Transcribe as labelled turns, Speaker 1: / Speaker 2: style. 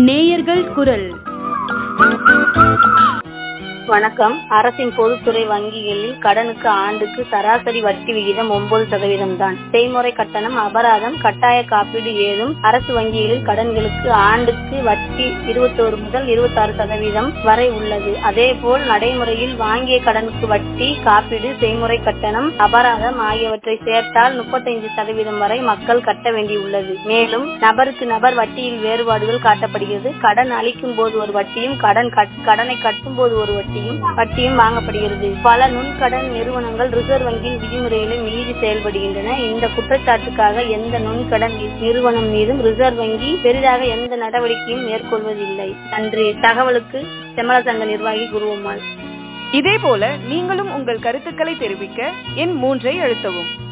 Speaker 1: நேயர்கள் குரல்.
Speaker 2: வணக்கம். அரசின் பொதுத்துறை வங்கிகளில் கடனுக்கு ஆண்டுக்கு சராசரி வட்டி விகிதம் 9% தான். செய்முறை கட்டணம், அபராதம், கட்டாய காப்பீடு ஏதும் அரசு வங்கிகளில் கடன்களுக்கு ஆண்டுக்கு வட்டி 21 முதல் 26% வரை உள்ளது. அதேபோல் நடைமுறையில் வாங்கிய கடனுக்கு வட்டி, காப்பீடு, செய்முறை கட்டணம், அபராதம் ஆகியவற்றை சேர்த்தால் 35% வரை மக்கள் கட்ட வேண்டியுள்ளது. மேலும் நபருக்கு நபர் வட்டியில் வேறுபாடுகள் காட்டப்படுகிறது. கடன் அளிக்கும் போது ஒரு வட்டியும், கடனை கட்டும் போது ஒரு வட்டியும் வாங்கப்படுகிறது. பல நுண்கடன் நிறுவனங்கள் ரிசர்வ் வங்கியின் விதிமுறைகளை மீறி செயல்படுகின்றன. இந்த குற்றச்சாட்டுக்காக எந்த நுண்கடன் நிறுவனம் மீதும் ரிசர்வ் வங்கி பெரிதாக எந்த நடவடிக்கையும் மேற்கொள்வதில்லை. நன்றி. தகவலுக்கு செம்மல சங்க நிர்வாகி குருவம்மாள்.
Speaker 1: இதேபோல நீங்களும் உங்கள் கருத்துக்களை தெரிவிக்க எண் 3 அழுத்தவும்.